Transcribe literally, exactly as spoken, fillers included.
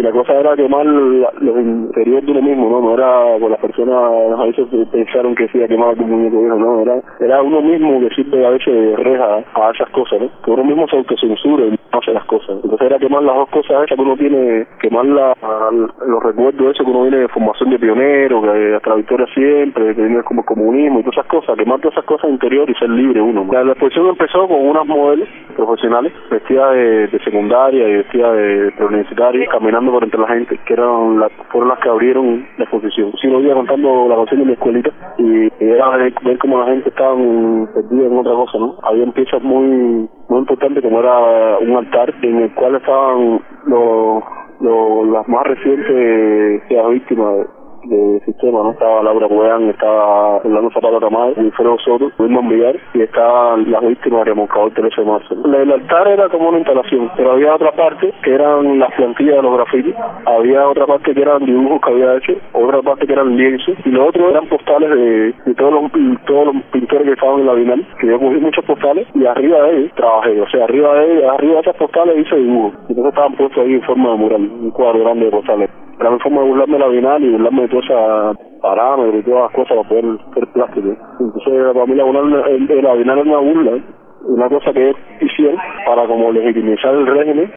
la cosa era quemar la, los interiores de uno mismo, ¿no? No era por las personas, a veces pensaron que se iba a quemar algún muñeco viejo, no, era, era uno mismo que sirve a veces de reja a esas cosas, ¿no? Que uno mismo se autocensura y no hace las cosas. Entonces era quemar las dos cosas esas que uno tiene, quemar la, los recuerdos esos que uno viene de formación de pionero, que hasta la victoria siempre, que viene como comunismo y todas esas cosas, quemar todas esas cosas interiores y ser libre uno, ¿no? La, la exposición empezó con unas modelos profesionales vestidas de, de secundaria y vestidas de preuniversitaria, caminando por entre la gente, que eran la, fueron las que abrieron la exposición. Sí, lo iba contando la canción de mi escuelita y era ver, ver cómo la gente estaba perdida en otra cosa, ¿no? Había piezas muy muy importantes, como era un altar en el cual estaban los, los las más recientes de las víctimas del sistema, ¿no? Estaba Laura Boyan, estaba Orlando Zapata Tamar, Wilfredo Soto, Wilman Villar, y estaban las víctimas de Remolcador Teresa de Marzo. El altar era como una instalación, pero había otra parte que eran las plantillas de los grafitis, había otra parte que eran dibujos que había hecho, otra parte que eran lienzos, y lo otro eran postales de, de todos los todos los pintores que estaban en la Bienal, que yo cogí muchos postales, y arriba de ellos trabajé, o sea, arriba de ellos, arriba de esas postales hice dibujos, y entonces estaban puestos ahí en forma de mural, un cuadro grande de postales. Era mi forma de burlarme de la Bienal y burlarme de todas esas parámetros y todas las cosas para poder ser plástico. Entonces, para mí la Bienal, la Bienal era una burla, una cosa que ellos hicieron para como legitimizar el régimen